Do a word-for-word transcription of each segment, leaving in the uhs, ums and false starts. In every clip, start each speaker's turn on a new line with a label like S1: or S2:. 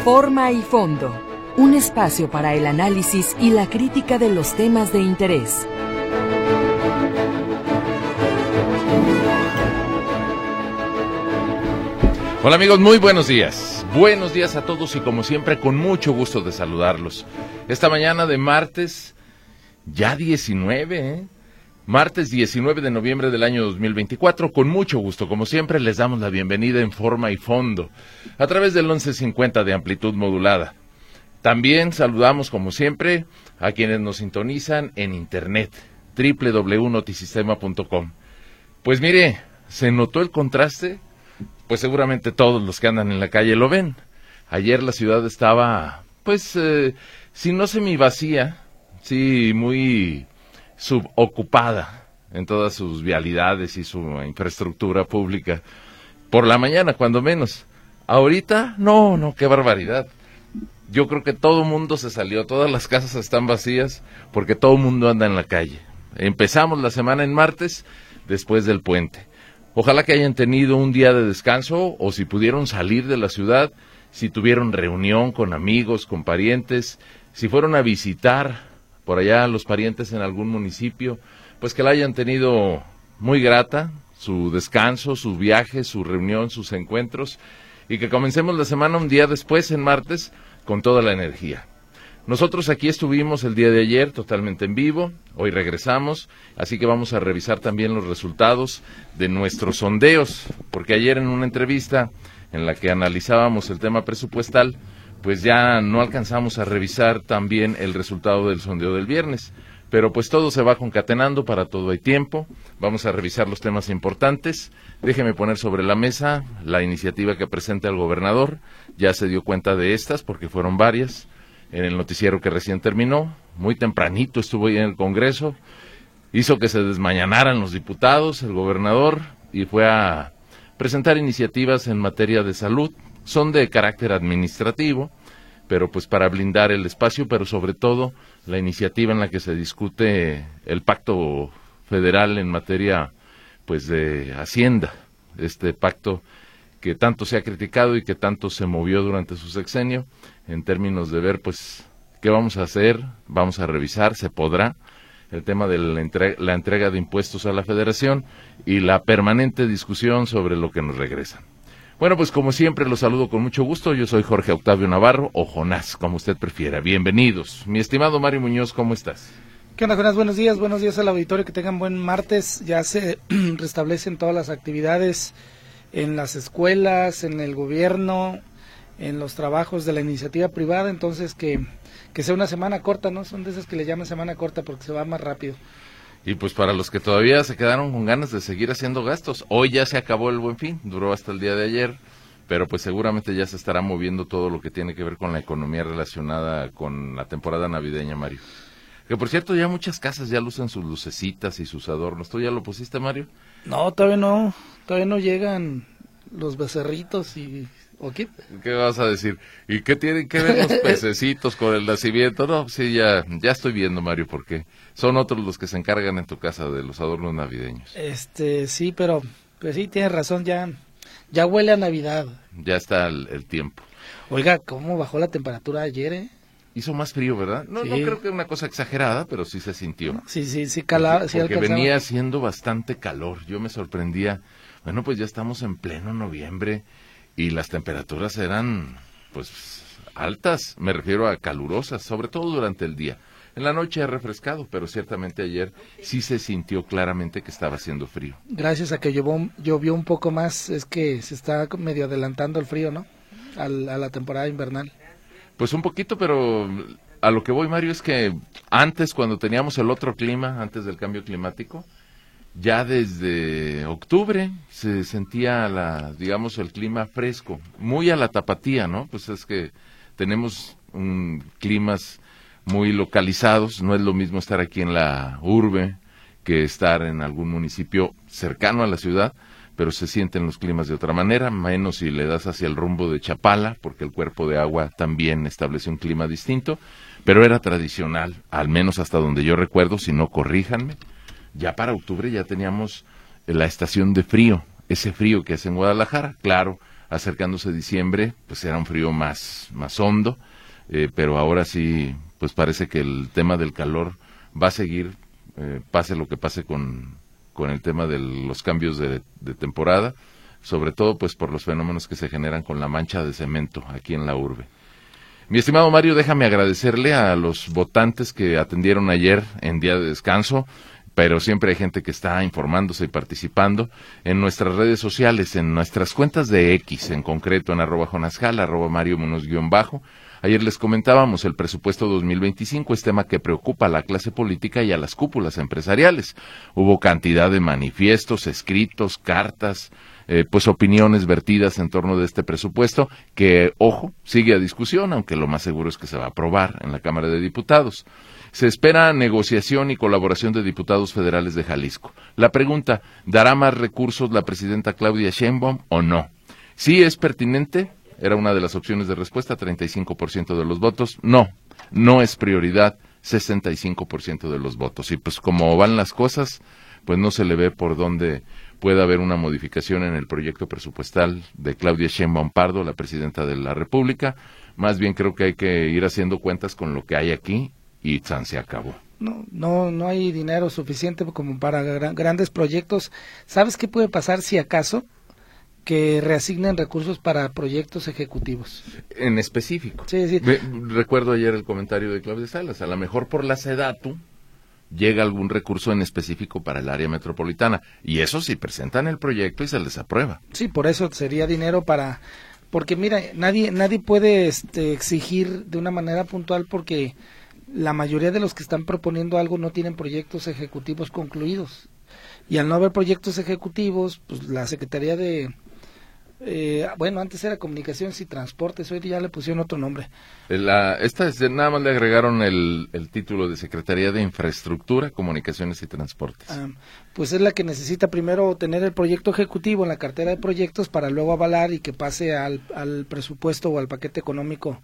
S1: Forma y fondo, un espacio para el análisis y la crítica de los temas de interés.
S2: Hola amigos, muy buenos días. Buenos días a todos y como siempre con mucho gusto de saludarlos. Esta mañana de martes, ya diecinueve, ¿eh? Martes diecinueve de noviembre del año dos mil veinticuatro, con mucho gusto, como siempre, les damos la bienvenida en Forma y Fondo, a través del once cincuenta de amplitud modulada. También saludamos, como siempre, a quienes nos sintonizan en internet, doble u doble u doble u punto notisistema punto com. Pues mire, ¿se notó el contraste? Pues seguramente todos los que andan en la calle lo ven. Ayer la ciudad estaba, pues, eh, si no semivacía, sí muy subocupada en todas sus vialidades y su infraestructura pública. Por la mañana, cuando menos. Ahorita, no, no, qué barbaridad. Yo creo que todo el mundo se salió, todas las casas están vacías porque todo el mundo anda en la calle. Empezamos la semana en martes, después del puente. Ojalá que hayan tenido un día de descanso o si pudieron salir de la ciudad, si tuvieron reunión con amigos, con parientes, si fueron a visitar por allá los parientes en algún municipio, pues que la hayan tenido muy grata, su descanso, su viaje, su reunión, sus encuentros, y que comencemos la semana un día después, en martes, con toda la energía. Nosotros aquí estuvimos el día de ayer totalmente en vivo, hoy regresamos, así que vamos a revisar también los resultados de nuestros sondeos, porque ayer en una entrevista en la que analizábamos el tema presupuestal, pues ya no alcanzamos a revisar también el resultado del sondeo del viernes, pero pues todo se va concatenando, para todo hay tiempo. Vamos a revisar los temas importantes. Déjeme poner sobre la mesa la iniciativa que presenta el gobernador, ya se dio cuenta de estas porque fueron varias, en el noticiero que recién terminó, muy tempranito estuvo ahí en el Congreso, hizo que se desmañanaran los diputados, el gobernador, y fue a presentar iniciativas en materia de salud. Son de carácter administrativo, pero pues para blindar el espacio, pero sobre todo la iniciativa en la que se discute el pacto federal en materia pues de Hacienda, este pacto que tanto se ha criticado y que tanto se movió durante su sexenio, en términos de ver pues qué vamos a hacer, vamos a revisar, se podrá, el tema de la entrega, la entrega de impuestos a la federación y la permanente discusión sobre lo que nos regresa. Bueno, pues como siempre los saludo con mucho gusto. Yo soy Jorge Octavio Navarro, o Jonás, como usted prefiera. Bienvenidos. Mi estimado Mario Muñoz, ¿cómo estás?
S3: ¿Qué onda, Jonás? Buenos días, buenos días al auditorio, que tengan buen martes. Ya se restablecen todas las actividades en las escuelas, en el gobierno, en los trabajos de la iniciativa privada, entonces que, que sea una semana corta, ¿no? Son de esas que le llaman semana corta porque se va más rápido.
S2: Y pues para los que todavía se quedaron con ganas de seguir haciendo gastos, hoy ya se acabó el Buen Fin, duró hasta el día de ayer, pero pues seguramente ya se estará moviendo todo lo que tiene que ver con la economía relacionada con la temporada navideña, Mario. Que por cierto, ya muchas casas ya lucen sus lucecitas y sus adornos. ¿Tú ya lo pusiste, Mario?
S3: No, todavía no, todavía no llegan los becerritos y... ¿O qué?
S2: ¿Qué vas a decir? ¿Y qué tienen que ver los pececitos con el nacimiento? No, sí, ya, ya estoy viendo, Mario, porque son otros los que se encargan en tu casa de los adornos navideños.
S3: Este, sí, pero pues sí, tienes razón, ya, ya huele a Navidad.
S2: Ya está el, el tiempo.
S3: Oiga, ¿cómo bajó la temperatura ayer, eh?
S2: Hizo más frío, ¿verdad? No, sí. No creo que una cosa exagerada, pero sí se sintió.
S3: Sí, sí, sí, calaba.
S2: Porque,
S3: sí
S2: porque
S3: alcanzaba.
S2: Venía haciendo bastante calor. Yo me sorprendía. Bueno, pues ya estamos en pleno noviembre y las temperaturas eran, pues, altas. Me refiero a calurosas, sobre todo durante el día. En la noche ha refrescado, pero ciertamente ayer sí se sintió claramente que estaba haciendo frío.
S3: Gracias a que llovió, llovió un poco más, es que se está medio adelantando el frío, ¿no? Al, a la temporada invernal.
S2: Pues un poquito, pero a lo que voy, Mario, es que antes, cuando teníamos el otro clima, antes del cambio climático, ya desde octubre se sentía, la, digamos, el clima fresco, muy a la tapatía, ¿no? Pues es que tenemos um, climas muy localizados, no es lo mismo estar aquí en la urbe que estar en algún municipio cercano a la ciudad, pero se sienten los climas de otra manera, menos si le das hacia el rumbo de Chapala, porque el cuerpo de agua también establece un clima distinto, pero era tradicional, al menos hasta donde yo recuerdo, si no corríjanme, ya para octubre ya teníamos la estación de frío, ese frío que hace en Guadalajara, claro, acercándose diciembre, pues era un frío más, más hondo, eh, pero ahora sí, pues parece que el tema del calor va a seguir, eh, pase lo que pase con, con el tema de los cambios de, de temporada, sobre todo pues por los fenómenos que se generan con la mancha de cemento aquí en la urbe. Mi estimado Mario, déjame agradecerle a los votantes que atendieron ayer en día de descanso, pero siempre hay gente que está informándose y participando en nuestras redes sociales, en nuestras cuentas de X, en concreto en arroba Jonasjal, arroba Mario Munoz guión bajo. Ayer les comentábamos, el presupuesto dos mil veinticinco es tema que preocupa a la clase política y a las cúpulas empresariales. Hubo cantidad de manifiestos, escritos, cartas, eh, pues opiniones vertidas en torno de este presupuesto que, ojo, sigue a discusión, aunque lo más seguro es que se va a aprobar en la Cámara de Diputados. Se espera negociación y colaboración de diputados federales de Jalisco. La pregunta, ¿dará más recursos la presidenta Claudia Sheinbaum o no? Sí es pertinente, era una de las opciones de respuesta, treinta y cinco por ciento de los votos. No, no es prioridad, sesenta y cinco por ciento de los votos. Y pues como van las cosas, pues no se le ve por dónde puede haber una modificación en el proyecto presupuestal de Claudia Sheinbaum Pardo, la presidenta de la República. Más bien creo que hay que ir haciendo cuentas con lo que hay aquí y San se acabó.
S3: No, no, no hay dinero suficiente como para gran, grandes proyectos. ¿Sabes qué puede pasar si acaso? Que reasignen recursos para proyectos ejecutivos.
S2: En específico.
S3: Sí, sí.
S2: Me, recuerdo ayer el comentario de Claudia Salas, a lo mejor por la SEDATU llega algún recurso en específico para el área metropolitana, y eso sí presentan el proyecto y se les aprueba.
S3: Sí, por eso sería dinero para, porque mira, nadie, nadie puede este, exigir de una manera puntual porque la mayoría de los que están proponiendo algo no tienen proyectos ejecutivos concluidos. Y al no haber proyectos ejecutivos, pues la Secretaría de, eh, bueno, antes era Comunicaciones y Transportes, hoy ya le pusieron otro nombre.
S2: La, esta es, nada más le agregaron el, el título de Secretaría de Infraestructura, Comunicaciones y Transportes.
S3: Ah, pues es la que necesita primero tener el proyecto ejecutivo en la cartera de proyectos para luego avalar y que pase al, al presupuesto o al paquete económico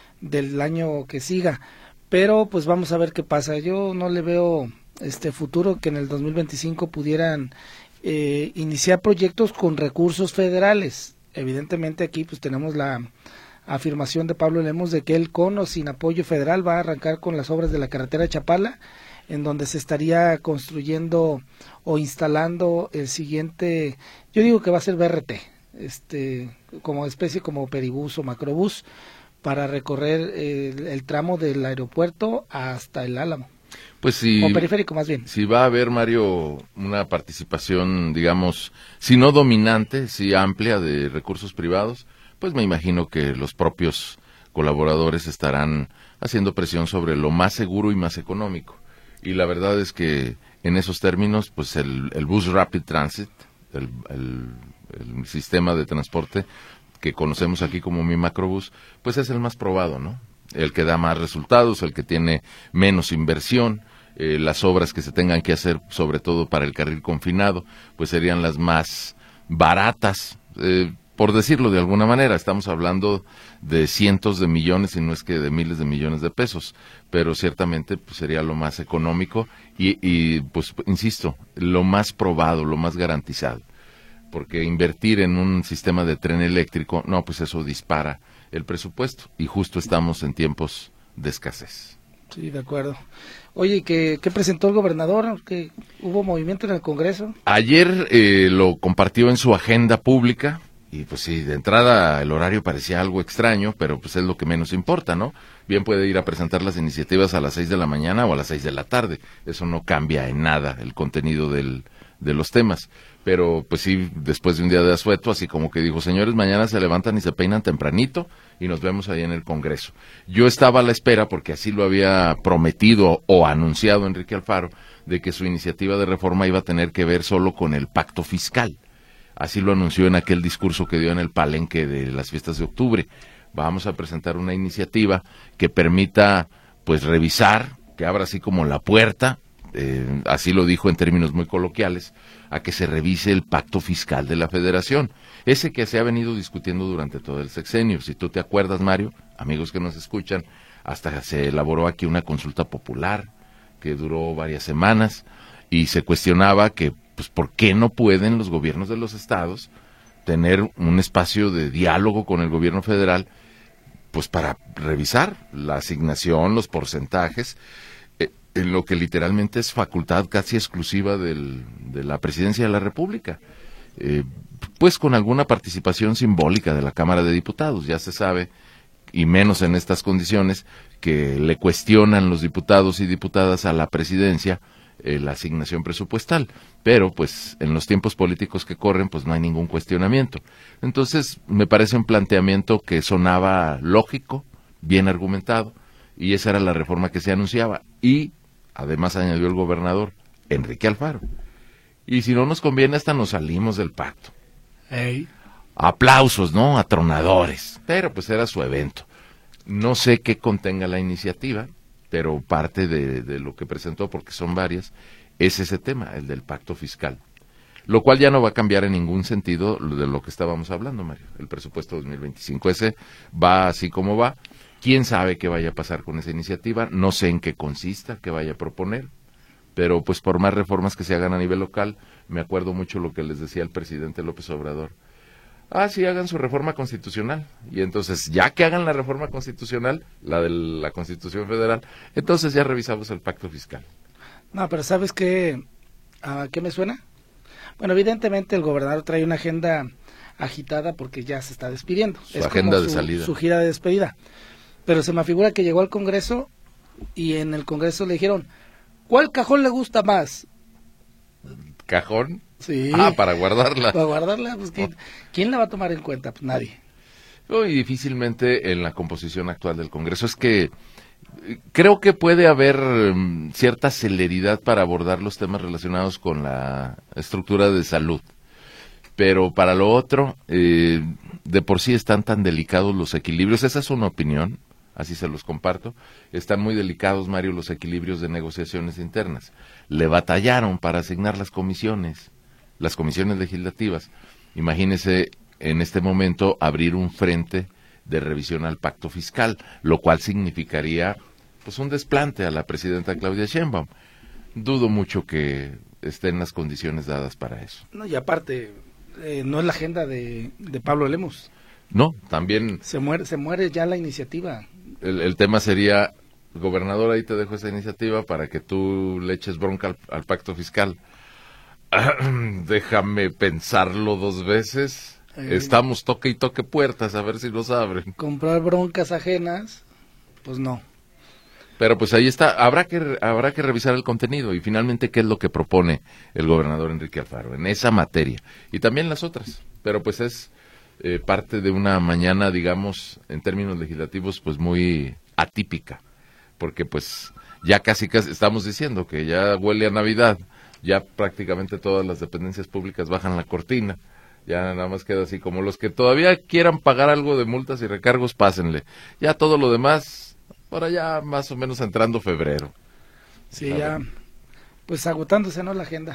S3: del año que siga. Pero pues vamos a ver qué pasa. Yo no le veo este futuro que en el dos mil veinticinco pudieran eh, iniciar proyectos con recursos federales. Evidentemente aquí pues tenemos la afirmación de Pablo Lemos de que él con o sin apoyo federal va a arrancar con las obras de la carretera de Chapala, en donde se estaría construyendo o instalando el siguiente, yo digo que va a ser B R T, este, como especie como peribús o macrobús, para recorrer eh, el, el tramo del aeropuerto hasta el Álamo.
S2: Pues si,
S3: o periférico más bien.
S2: Si va a haber, Mario, una participación, digamos, si no dominante, si amplia de recursos privados, pues me imagino que los propios colaboradores estarán haciendo presión sobre lo más seguro y más económico. Y la verdad es que en esos términos, pues el, el Bus Rapid Transit, el, el, el sistema de transporte que conocemos aquí como Mi Macrobús, pues es el más probado, ¿no? El que da más resultados, el que tiene menos inversión, eh, las obras que se tengan que hacer, sobre todo para el carril confinado, pues serían las más baratas, eh, por decirlo de alguna manera. Estamos hablando de cientos de millones, y no es que de miles de millones de pesos, pero ciertamente pues, sería lo más económico y, y, pues, insisto, lo más probado, lo más garantizado. Porque invertir en un sistema de tren eléctrico, no, pues eso dispara el presupuesto, y justo estamos en tiempos de escasez.
S3: Sí, de acuerdo. Oye, ¿qué, qué presentó el gobernador? ¿Que hubo movimiento en el Congreso?
S2: Ayer eh, lo compartió en su agenda pública, y pues sí, de entrada el horario parecía algo extraño, pero pues es lo que menos importa, ¿no? Bien puede ir a presentar las iniciativas a las seis de la mañana o a las seis de la tarde, eso no cambia en nada el contenido del, de los temas. Pero pues sí, después de un día de asueto, así como que dijo, señores, mañana se levantan y se peinan tempranito y nos vemos ahí en el Congreso. Yo estaba a la espera, porque así lo había prometido o anunciado Enrique Alfaro, de que su iniciativa de reforma iba a tener que ver solo con el pacto fiscal. Así lo anunció en aquel discurso que dio en el palenque de las fiestas de octubre. Vamos a presentar una iniciativa que permita, pues, revisar, que abra así como la puerta, eh, así lo dijo en términos muy coloquiales, a que se revise el pacto fiscal de la Federación, ese que se ha venido discutiendo durante todo el sexenio. Si tú te acuerdas, Mario, amigos que nos escuchan, hasta se elaboró aquí una consulta popular que duró varias semanas y se cuestionaba que, pues, ¿por qué no pueden los gobiernos de los estados tener un espacio de diálogo con el gobierno federal, pues para revisar la asignación, los porcentajes, eh, en lo que literalmente es facultad casi exclusiva del, de la Presidencia de la República. Eh, pues con alguna participación simbólica de la Cámara de Diputados, ya se sabe, y menos en estas condiciones, que le cuestionan los diputados y diputadas a la Presidencia eh, la asignación presupuestal, pero pues en los tiempos políticos que corren pues no hay ningún cuestionamiento. Entonces me parece un planteamiento que sonaba lógico, bien argumentado, y esa era la reforma que se anunciaba, y además añadió el gobernador Enrique Alfaro. Y si no nos conviene, hasta nos salimos del pacto.
S3: Hey.
S2: Aplausos, ¿no? Atronadores. Pero pues era su evento. No sé qué contenga la iniciativa, pero parte de, de lo que presentó, porque son varias, es ese tema, el del pacto fiscal. Lo cual ya no va a cambiar en ningún sentido de lo que estábamos hablando, Mario. El presupuesto dos mil veinticinco, ese va así como va. ¿Quién sabe qué vaya a pasar con esa iniciativa? No sé en qué consista, qué vaya a proponer. Pero pues por más reformas que se hagan a nivel local, me acuerdo mucho lo que les decía el presidente López Obrador. Ah, sí, hagan su reforma constitucional. Y entonces, ya que hagan la reforma constitucional, la de la Constitución Federal, entonces ya revisamos el pacto fiscal.
S3: No, pero ¿sabes qué? ¿A qué me suena? Bueno, evidentemente el gobernador trae una agenda agitada porque ya se está despidiendo.
S2: Su
S3: es
S2: agenda
S3: como
S2: de
S3: su,
S2: salida.
S3: Su gira de despedida. Pero se me figura que llegó al Congreso y en el Congreso le dijeron, ¿cuál cajón le gusta más?
S2: ¿Cajón?
S3: Sí.
S2: Ah, para guardarla.
S3: Para guardarla, pues ¿quién, ¿quién la va a tomar en cuenta? Pues nadie.
S2: Y difícilmente en la composición actual del Congreso. Es que creo que puede haber um, cierta celeridad para abordar los temas relacionados con la estructura de salud. Pero para lo otro, eh, de por sí están tan delicados los equilibrios. Esa es una opinión, así se los comparto. Están muy delicados, Mario, los equilibrios de negociaciones internas. Le batallaron para asignar las comisiones, las comisiones legislativas. Imagínese en este momento abrir un frente de revisión al pacto fiscal, lo cual significaría pues un desplante a la presidenta Claudia Sheinbaum. Dudo mucho que esté en las condiciones dadas para eso.
S3: No, y aparte, eh, no es la agenda de, de Pablo Lemos.
S2: No, también...
S3: Se muere, se muere ya la iniciativa.
S2: El, el tema sería, gobernador, ahí te dejo esa iniciativa para que tú le eches bronca al, al pacto fiscal. Déjame pensarlo dos veces. Eh, Estamos toque y toque puertas a ver si nos abren.
S3: Comprar broncas ajenas, pues no.
S2: Pero pues ahí está, habrá que habrá que revisar el contenido y finalmente qué es lo que propone el gobernador Enrique Alfaro en esa materia y también las otras. Pero pues es eh, parte de una mañana, digamos, en términos legislativos, pues muy atípica, porque pues ya casi casi estamos diciendo que ya huele a Navidad, ya prácticamente todas las dependencias públicas bajan la cortina. Ya nada más queda así, como los que todavía quieran pagar algo de multas y recargos, pásenle. Ya todo lo demás, por allá más o menos entrando febrero.
S3: Sí, ya, pues agotándose, ¿no?, la agenda.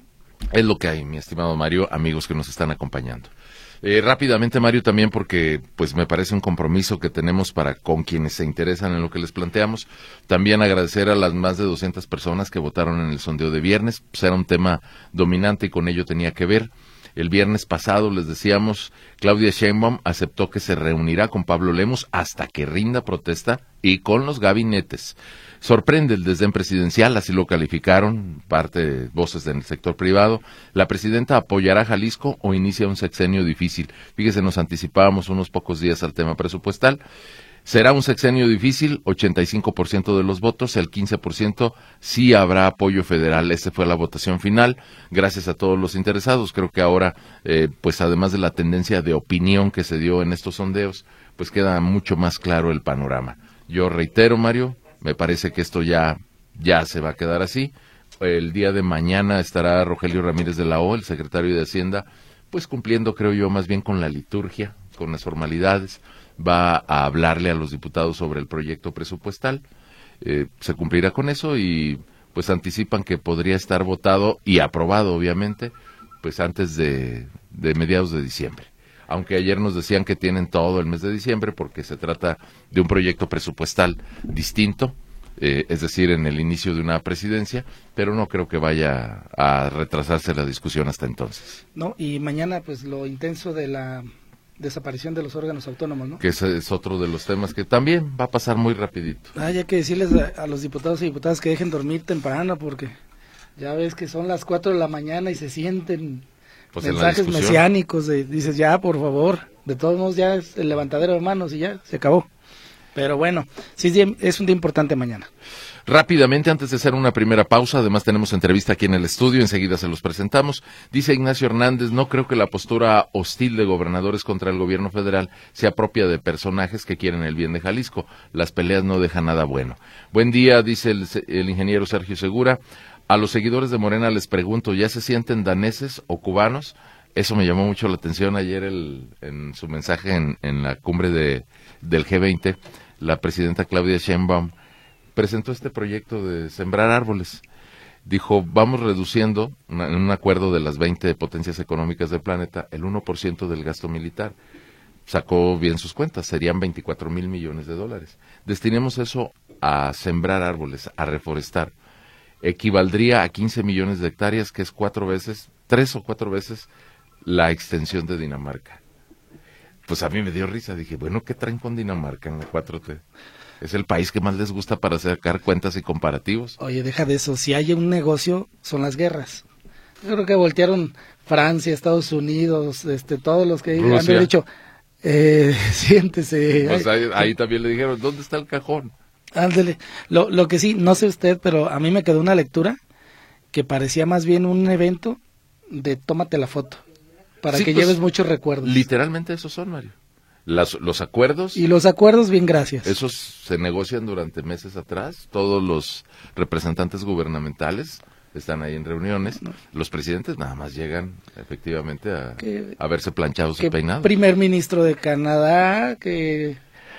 S2: Es lo que hay, mi estimado Mario, amigos que nos están acompañando. Eh, rápidamente, Mario, también porque pues me parece un compromiso que tenemos para con quienes se interesan en lo que les planteamos. También agradecer a las más de doscientas personas que votaron en el sondeo de viernes. Pues era un tema dominante y con ello tenía que ver. El viernes pasado, les decíamos, Claudia Sheinbaum aceptó que se reunirá con Pablo Lemos hasta que rinda protesta y con los gabinetes. Sorprende el desdén presidencial, así lo calificaron parte de voces del sector privado. La presidenta apoyará a Jalisco o inicia un sexenio difícil. Fíjese, nos anticipábamos unos pocos días al tema presupuestal. Será un sexenio difícil, ochenta y cinco por ciento de los votos, el quince por ciento sí habrá apoyo federal. Esta fue la votación final, gracias a todos los interesados. Creo que ahora, eh, pues además de la tendencia de opinión que se dio en estos sondeos, pues queda mucho más claro el panorama. Yo reitero, Mario, me parece que esto ya, ya se va a quedar así. El día de mañana estará Rogelio Ramírez de la O, el secretario de Hacienda, pues cumpliendo, creo yo, más bien con la liturgia, con las formalidades. Va a hablarle a los diputados sobre el proyecto presupuestal, eh, se cumplirá con eso y pues anticipan que podría estar votado y aprobado, obviamente, pues antes de, de mediados de diciembre. Aunque ayer nos decían que tienen todo el mes de diciembre porque se trata de un proyecto presupuestal distinto, eh, es decir, en el inicio de una presidencia, pero no creo que vaya a retrasarse la discusión hasta entonces.
S3: No, y mañana pues lo intenso de la desaparición de los órganos autónomos, ¿no?
S2: Que ese es otro de los temas que también va a pasar muy rapidito.
S3: Ah, ya que decirles a, a los diputados y diputadas que dejen dormir temprano, porque ya ves que son las cuatro de la mañana y se sienten pues mensajes mesiánicos, de, dices ya, por favor, de todos modos ya es el levantadero de manos y ya, se acabó. Pero bueno, sí es un día importante mañana.
S2: Rápidamente, antes de hacer una primera pausa, además tenemos entrevista aquí en el estudio, enseguida se los presentamos. Dice Ignacio Hernández, no creo que la postura hostil de gobernadores contra el gobierno federal sea propia de personajes que quieren el bien de Jalisco. Las peleas no dejan nada bueno. Buen día, dice el, el ingeniero Sergio Segura. A los seguidores de Morena les pregunto, ¿ya se sienten daneses o cubanos? Eso me llamó mucho la atención ayer el, en su mensaje en, en la cumbre de, del G veinte. La presidenta Claudia Sheinbaum presentó este proyecto de sembrar árboles. Dijo, vamos reduciendo, una, en un acuerdo de las veinte potencias económicas del planeta, el uno por ciento del gasto militar. Sacó bien sus cuentas, serían veinticuatro mil millones de dólares. Destinemos eso a sembrar árboles, a reforestar. Equivaldría a quince millones de hectáreas, que es cuatro veces, tres o cuatro veces la extensión de Dinamarca. Pues a mí me dio risa, dije, bueno, ¿qué traen con Dinamarca en la cuatro T? Es el país que más les gusta para sacar cuentas y comparativos.
S3: Oye, deja de eso, si hay un negocio, son las guerras. Yo creo que voltearon Francia, Estados Unidos, este, todos los que Rusia. Han dicho, eh, siéntese.
S2: Pues ahí, ahí también le dijeron, ¿dónde está el cajón?
S3: Ándale, lo, lo que sí, no sé usted, pero a mí me quedó una lectura que parecía más bien un evento de tómate la foto, para sí, que pues, lleves muchos recuerdos.
S2: Literalmente esos son, Mario. Las, los acuerdos...
S3: Y los acuerdos, bien, gracias.
S2: Esos se negocian durante meses atrás, todos los representantes gubernamentales están ahí en reuniones, no. Los presidentes nada más llegan efectivamente a, que, a verse planchados y peinados.
S3: Primer ministro de Canadá, que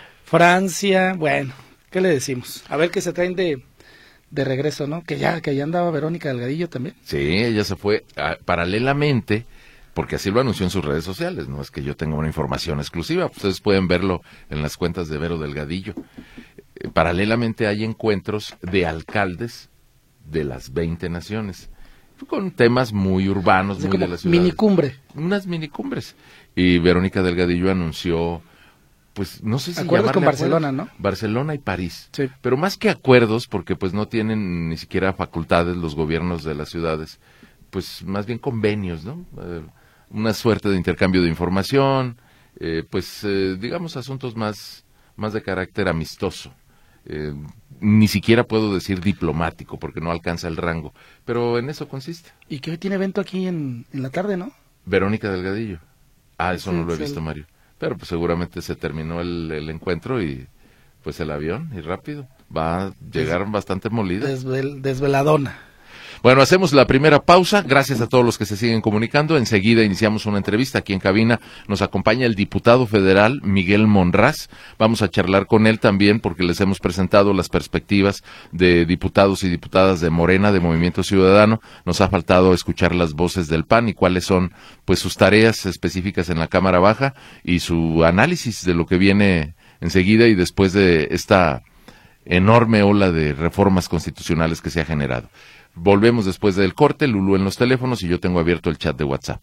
S3: Francia, bueno, ¿qué le decimos? A ver qué se traen de, de regreso, ¿no? Que ya, que allá andaba Verónica Delgadillo también.
S2: Sí, ella se fue a, paralelamente... porque así lo anunció en sus redes sociales, no es que yo tenga una información exclusiva, ustedes pueden verlo en las cuentas de Vero Delgadillo. Eh, paralelamente hay encuentros de alcaldes de las veinte naciones, con temas muy urbanos, o sea, muy de la ciudad.
S3: Minicumbre.
S2: Unas minicumbres. Y Verónica Delgadillo anunció, pues no sé si
S3: acuerdos con Barcelona,
S2: acuerdos,
S3: ¿no?
S2: Barcelona y París.
S3: Sí.
S2: Pero más que acuerdos, porque pues no tienen ni siquiera facultades los gobiernos de las ciudades, pues más bien convenios, ¿no? Eh, una suerte de intercambio de información, eh, pues eh, digamos asuntos más, más de carácter amistoso. Eh, ni siquiera puedo decir diplomático, porque no alcanza el rango, pero en eso consiste.
S3: Y que hoy tiene evento aquí en, en la tarde, ¿no?
S2: Verónica Delgadillo. Ah, eso sí, no lo he
S3: sí,
S2: visto, Mario. Pero pues seguramente se terminó el, el encuentro y pues el avión, y rápido. Va a llegar Des, bastante molida.
S3: Desvel, desveladona.
S2: Bueno, hacemos la primera pausa. Gracias a todos los que se siguen comunicando. Enseguida iniciamos una entrevista aquí en cabina. Nos acompaña el diputado federal Miguel Monraz. Vamos a charlar con él también porque les hemos presentado las perspectivas de diputados y diputadas de Morena, de Movimiento Ciudadano. Nos ha faltado escuchar las voces del P A N y cuáles son pues sus tareas específicas en la Cámara Baja y su análisis de lo que viene enseguida y después de esta enorme ola de reformas constitucionales que se ha generado. Volvemos después del corte, Lulú en los teléfonos y yo tengo abierto el chat de WhatsApp.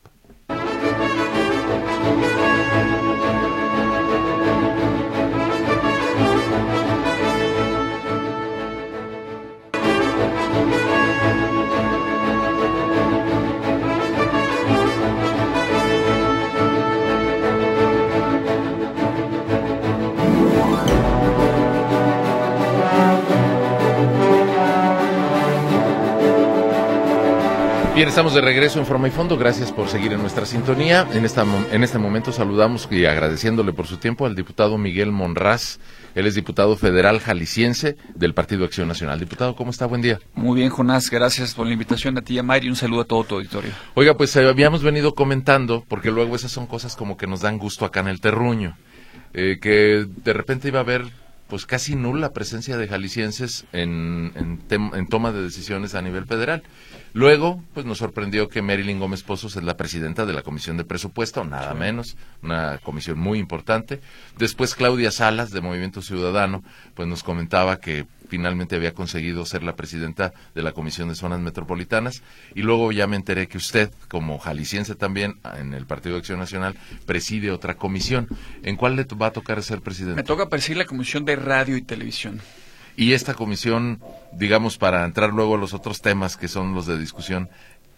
S2: Bien, estamos de regreso en Forma y Fondo, gracias por seguir en nuestra sintonía. En, esta, en este momento saludamos y agradeciéndole por su tiempo al diputado Miguel Monraz. Él es diputado federal jalisciense del Partido Acción Nacional. Diputado, ¿cómo está? Buen día.
S4: Muy bien, Jonás, gracias por la invitación a ti y a Mayri y un saludo a todo tu auditorio.
S2: Oiga, pues eh, habíamos venido comentando, porque luego esas son cosas como que nos dan gusto acá en el terruño, eh, que de repente iba a haber pues casi nula presencia de jaliscienses en, en, tem, en toma de decisiones a nivel federal. Luego, pues nos sorprendió que Marilyn Gómez Pozos es la presidenta de la Comisión de Presupuesto, nada sí. menos, una comisión muy importante. Después Claudia Salas, de Movimiento Ciudadano, pues nos comentaba que finalmente había conseguido ser la presidenta de la Comisión de Zonas Metropolitanas, y luego ya me enteré que usted, como jalisciense también, en el Partido de Acción Nacional, preside otra comisión. ¿En cuál le va a tocar ser presidente?
S4: Me toca presidir la Comisión de Radio y Televisión.
S2: Y esta comisión, digamos, para entrar luego a los otros temas que son los de discusión,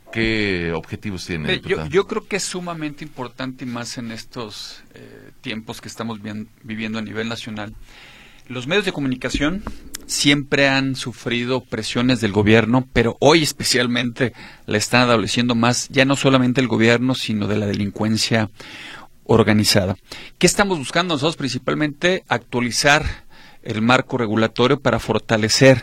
S2: ¿qué objetivos tiene?
S4: Eh, yo, yo creo que es sumamente importante, y más en estos eh, tiempos que estamos bien, viviendo a nivel nacional. Los medios de comunicación siempre han sufrido presiones del gobierno, pero hoy especialmente la están adoleciendo más, ya no solamente el gobierno, sino de la delincuencia organizada. ¿Qué estamos buscando nosotros? Principalmente actualizar el marco regulatorio para fortalecer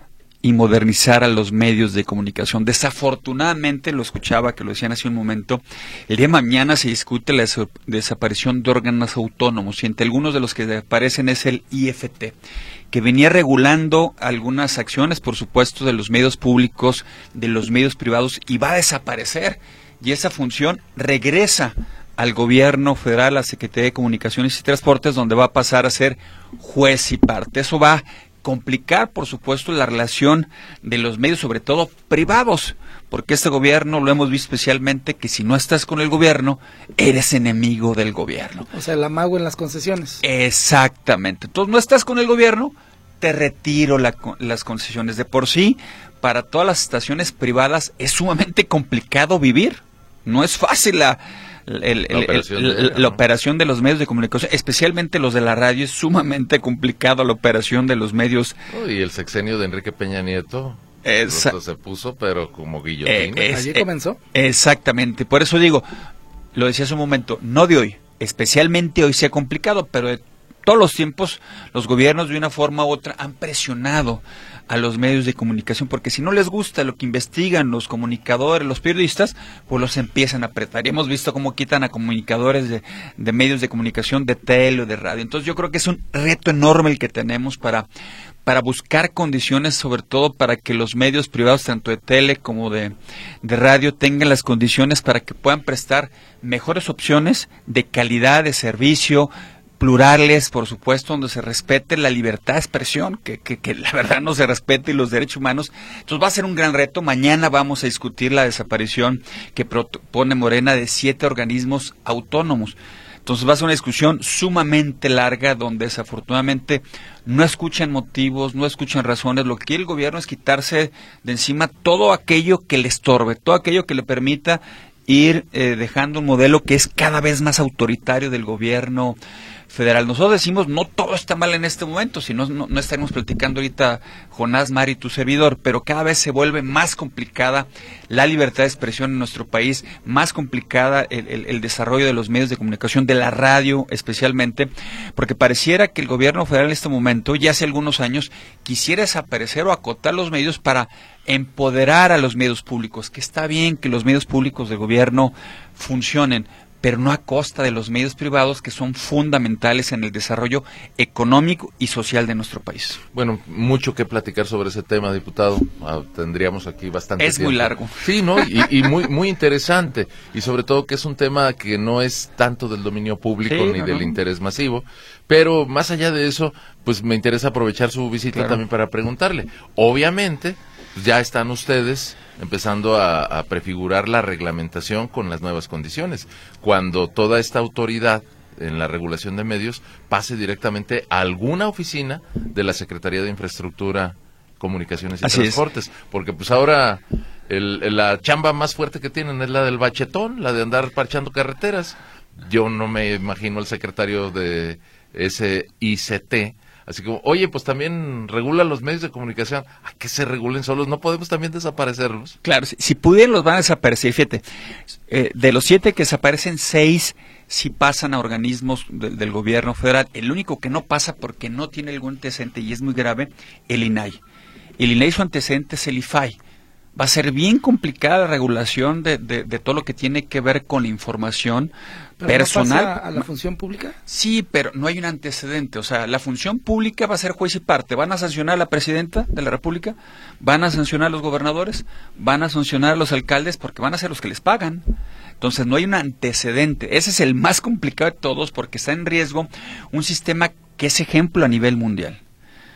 S4: y modernizar a los medios de comunicación. Desafortunadamente, lo escuchaba que lo decían hace un momento, el día de mañana se discute la des- desaparición de órganos autónomos, y entre algunos de los que desaparecen es el I F T, que venía regulando algunas acciones, por supuesto, de los medios públicos, de los medios privados, y va a desaparecer, y esa función regresa al gobierno federal, a la Secretaría de Comunicaciones y Transportes, donde va a pasar a ser juez y parte. Eso va a complicar, por supuesto, la relación de los medios, sobre todo privados, porque este gobierno, lo hemos visto especialmente, que si no estás con el gobierno, eres enemigo del gobierno.
S3: O sea, el amago en las concesiones.
S4: Exactamente. Entonces, no estás con el gobierno, te retiro la, las concesiones. De por sí, para todas las estaciones privadas es sumamente complicado vivir. No es fácil la... El, el, la, operación el, el, de, la ¿no? operación de los medios de comunicación, especialmente los de la radio, es sumamente complicado la operación de los medios.
S2: Oh, y el sexenio de Enrique Peña Nieto
S4: Esa,
S2: se puso, pero como guillotina.
S3: Eh, Allí comenzó.
S4: Eh, exactamente, por eso digo, lo decía hace un momento, no de hoy, especialmente hoy se ha complicado, pero de todos los tiempos los gobiernos de una forma u otra han presionado a los medios de comunicación, porque si no les gusta lo que investigan los comunicadores, los periodistas, pues los empiezan a apretar. Y hemos visto cómo quitan a comunicadores de, de medios de comunicación, de tele o de radio. Entonces yo creo que es un reto enorme el que tenemos para, para buscar condiciones, sobre todo para que los medios privados, tanto de tele como de, de radio, tengan las condiciones para que puedan prestar mejores opciones de calidad de servicio, plurales, por supuesto, donde se respete la libertad de expresión, que, que, que la verdad no se respete, y los derechos humanos. Entonces va a ser un gran reto. Mañana vamos a discutir la desaparición que propone Morena de siete organismos autónomos. Entonces va a ser una discusión sumamente larga, donde desafortunadamente no escuchan motivos, no escuchan razones. Lo que quiere el gobierno es quitarse de encima todo aquello que le estorbe, todo aquello que le permita ir eh, dejando un modelo que es cada vez más autoritario del gobierno federal. Nosotros decimos, no todo está mal en este momento, si no, no, no estaríamos platicando ahorita, Jonás, Mari, tu servidor, pero cada vez se vuelve más complicada la libertad de expresión en nuestro país, más complicada el, el, el desarrollo de los medios de comunicación, de la radio especialmente, porque pareciera que el gobierno federal en este momento, ya hace algunos años, quisiera desaparecer o acotar los medios para empoderar a los medios públicos, que está bien que los medios públicos del gobierno funcionen, pero no a costa de los medios privados, que son fundamentales en el desarrollo económico y social de nuestro país.
S2: Bueno, mucho que platicar sobre ese tema, diputado. Ah, tendríamos aquí bastante
S4: Es
S2: tiempo.
S4: muy largo.
S2: Sí, ¿no? Y, y muy muy interesante. Y sobre todo que es un tema que no es tanto del dominio público
S4: sí,
S2: ni
S4: no,
S2: del
S4: no.
S2: interés masivo. Pero más allá de eso, pues me interesa aprovechar su visita
S4: Claro.
S2: también para preguntarle. Obviamente, ya están ustedes empezando a, a prefigurar la reglamentación con las nuevas condiciones. Cuando toda esta autoridad en la regulación de medios pase directamente a alguna oficina de la Secretaría de Infraestructura, Comunicaciones y
S4: Así
S2: Transportes.
S4: es.
S2: Porque pues ahora el, el- la chamba más fuerte que tienen es la del bachetón, la de andar parchando carreteras. Yo no me imagino al secretario de ese I C T así como, oye, pues también regula los medios de comunicación. ¿A qué se regulen solos? ¿No podemos también desaparecerlos?
S4: Claro, si, si pudieran los van a desaparecer. Fíjate, eh, de los siete que desaparecen, seis sí pasan a organismos de- del gobierno federal. El único que no pasa porque no tiene algún antecedente, y es muy grave, el I N A I. El I N A I, su antecedente es el I F A I. Va a ser bien complicada la regulación de, de, de todo lo que tiene que ver con la información
S3: ¿Pero
S4: personal.
S3: no pasa a la función pública?
S4: Sí, pero no hay un antecedente. O sea, la función pública va a ser juez y parte. Van a sancionar a la presidenta de la República, van a sancionar a los gobernadores, van a sancionar a los alcaldes, porque van a ser los que les pagan. Entonces no hay un antecedente. Ese es el más complicado de todos, porque está en riesgo un sistema que es ejemplo a nivel mundial.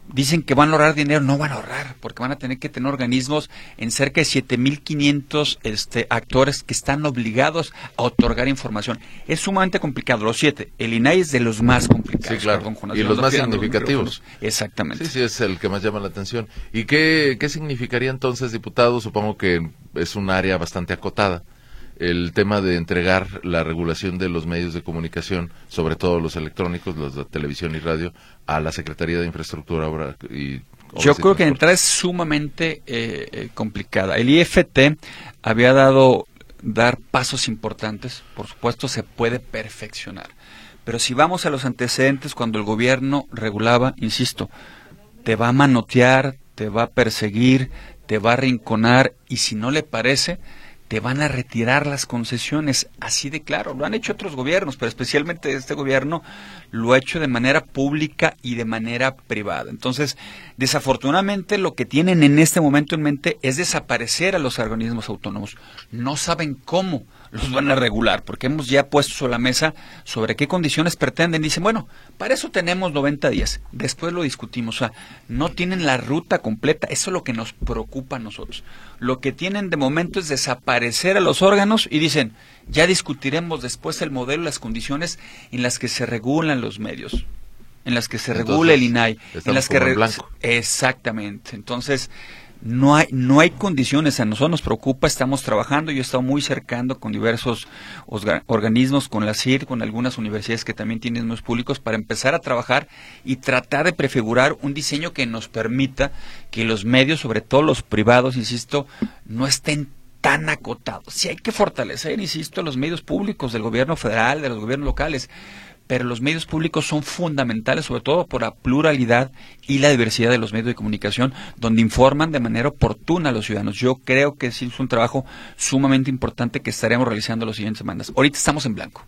S4: dicen que van a ahorrar dinero, no van a ahorrar, porque van a tener que tener organismos en cerca de siete mil quinientos este, actores que están obligados a otorgar información. Es sumamente complicado, los siete. El I N A I es de los más complicados.
S2: Sí, claro,
S4: perdón, Jonas,
S2: y los más significativos.
S4: Exactamente.
S2: Sí, sí, es el que más llama la atención. ¿Y qué, qué significaría entonces, diputado? Supongo que es un área bastante acotada, el tema de entregar la regulación de los medios de comunicación, sobre todo los electrónicos, los de televisión y radio, a la Secretaría de Infraestructura Obra y Obras
S4: Yo
S2: y
S4: creo que
S2: Transporte.
S4: la entrada es sumamente eh, eh, complicada. El I F T había dado dar pasos importantes, por supuesto se puede perfeccionar, pero si vamos a los antecedentes, cuando el gobierno regulaba, insisto, te va a manotear, te va a perseguir, te va a arrinconar, y si no le parece, te van a retirar las concesiones, así de claro. Lo han hecho otros gobiernos, pero especialmente este gobierno lo ha hecho de manera pública y de manera privada. Entonces, desafortunadamente, lo que tienen en este momento en mente es desaparecer a los organismos autónomos. No saben cómo los van a regular, porque hemos ya puesto sobre la mesa sobre qué condiciones pretenden. Dicen, bueno, para eso tenemos noventa días, después lo discutimos. O sea, no tienen la ruta completa, eso es lo que nos preocupa a nosotros. Lo que tienen de momento es desaparecer a los órganos y dicen, ya discutiremos después el modelo y las condiciones en las que se regulan los medios, en las que se
S2: Entonces,
S4: regula el I N A I, en las que
S2: como en
S4: re-
S2: blanco.
S4: Exactamente. Entonces, no hay no hay condiciones, a nosotros nos preocupa, estamos trabajando, yo he estado muy cercano con diversos osga- organismos, con la C I R, con algunas universidades que también tienen medios públicos, para empezar a trabajar y tratar de prefigurar un diseño que nos permita que los medios, sobre todo los privados, insisto, no estén tan acotados. Sí hay que fortalecer, insisto, los medios públicos del gobierno federal, de los gobiernos locales, pero los medios públicos son fundamentales, sobre todo por la pluralidad y la diversidad de los medios de comunicación, donde informan de manera oportuna a los ciudadanos. Yo creo que sí es un trabajo sumamente importante que estaremos realizando las siguientes semanas. Ahorita estamos en blanco.